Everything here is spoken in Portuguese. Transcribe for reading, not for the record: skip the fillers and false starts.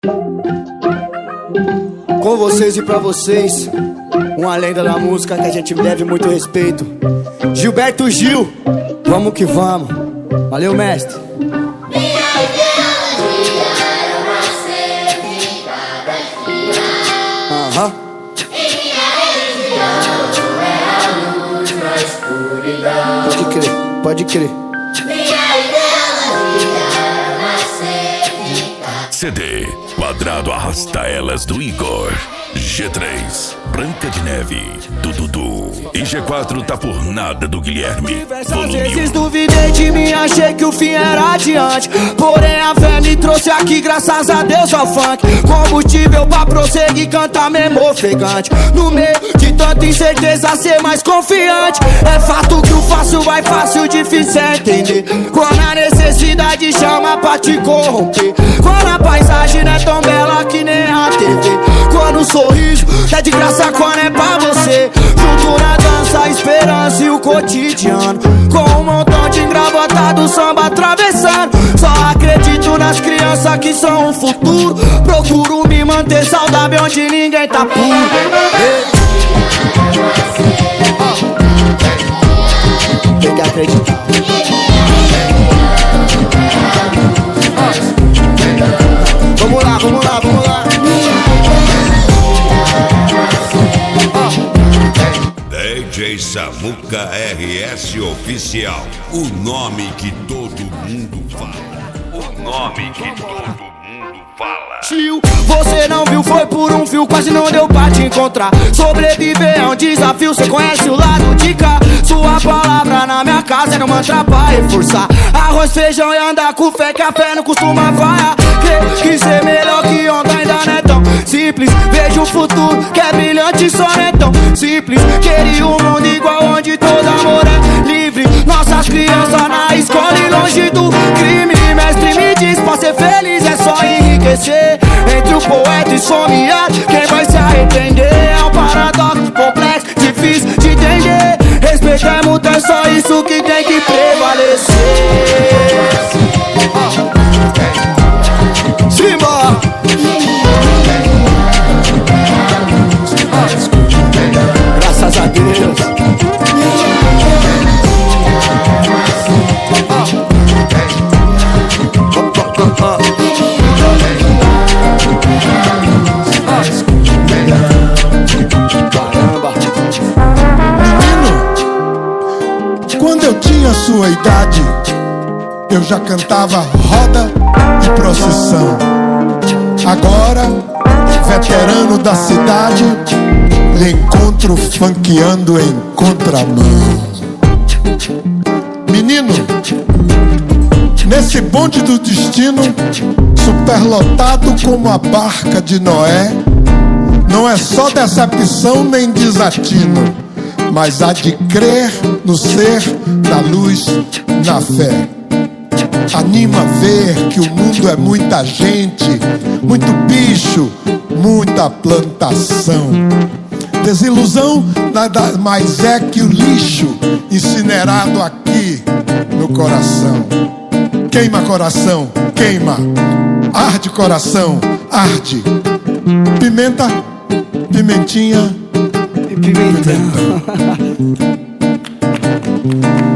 Com vocês e pra vocês, uma lenda da música que a gente deve muito respeito, Gilberto Gil, vamos que vamos. Valeu, mestre. Minha ideologia era uma sede cada dia. E minha religião é a luz na escuridão. Pode crer, pode crer. Minha ideologia era uma sede cada CD Quadrado Arrasta Elas do Igor, G3 Branca de Neve do Dudu e G4 Tá Por Nada do Guilherme. Diversas vezes duvidei de mim, achei que o fim era adiante. Porém a fé me trouxe aqui, graças a Deus ao funk. Combustível pra prosseguir, cantar mesmo ofegante. No meio de tanta incerteza, ser mais confiante. É fato que o fácil vai fácil, difícil é entender. Quando a necessidade chama pra te corromper. Quando a paisagem não é tão bela que nem a TV. Quando o sorriso é de graça, quando é pra você. Junto na dança, a esperança e o cotidiano. Com um montão de engravatados, samba atravessando. Só acredito nas crianças que são o futuro. Procuro me manter saudável onde ninguém tá puro. Tem que acreditar. Vamos lá, vamos lá, vamos lá. DJ Samuca RS Oficial. O nome que todo mundo fala. O nome que todo mundo fala. Tio, você não viu, foi por um fio, quase não deu pra te encontrar. Sobreviver é um desafio, cê conhece o lado de cá. Sua palavra na minha casa era um mantra pra reforçar. Arroz, feijão e andar com fé, que a fé não costuma falhar. Que ser melhor que ontem ainda não é tão simples. Vejo o futuro que é brilhante, só não é tão simples. Queria um mundo igual onde todo amor é livre. Nossas crianças na escola e longe do crime. Mestre me diz, pra ser feliz é só enriquecer. Entre o poeta e sonhar, quem vai se arrepender? É um paradoxo complexo, difícil de entender. Respeito é muito, é só isso que tem que prevalecer. Simba! Graças a Deus. Quando eu tinha sua idade, eu já cantava roda e procissão. Agora, veterano da cidade, lhe encontro funkeando em contramão. Menino, nesse bonde do destino, superlotado como a barca de Noé, não é só decepção nem desatino, mas há de crer no ser, na luz, na fé. Anima ver que o mundo é muita gente, muito bicho, muita plantação. Desilusão nada mais é que o lixo incinerado aqui no coração. Queima coração, queima. Arde coração, arde. Pimenta, pimentinha, Pimentão.